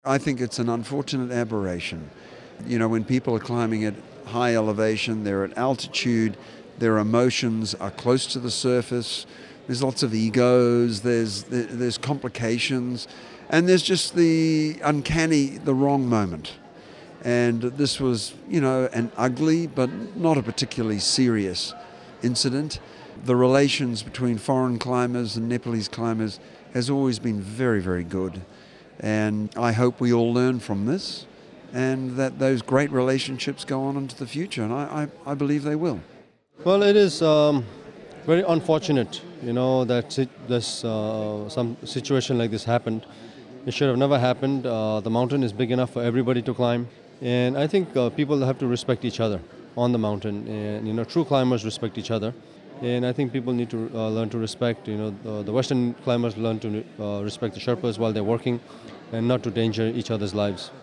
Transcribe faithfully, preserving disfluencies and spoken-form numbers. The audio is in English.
I think it's an unfortunate aberration. You know, when people are climbing at high elevation, they're at altitude, their emotions are close to the surface, there's lots of egos, there's, there's complications, and there's just the uncanny, the wrong moment. And this was, you know, an ugly but not a particularly serious incident. The relations between foreign climbers and Nepalese climbers has always been very, very good. And I hope we all learn from this and that those great relationships go on into the future. And I, I, I believe they will. Well, it is um, very unfortunate, you know, that this uh, some situation like this happened. It should have never happened. Uh, the mountain is big enough for everybody to climb. And I think uh, people have to respect each other on the mountain. And, you know, true climbers respect each other. And I think people need to uh, learn to respect, you know, the, the Western climbers learn to uh, respect the Sherpas while they're working and not to endanger each other's lives.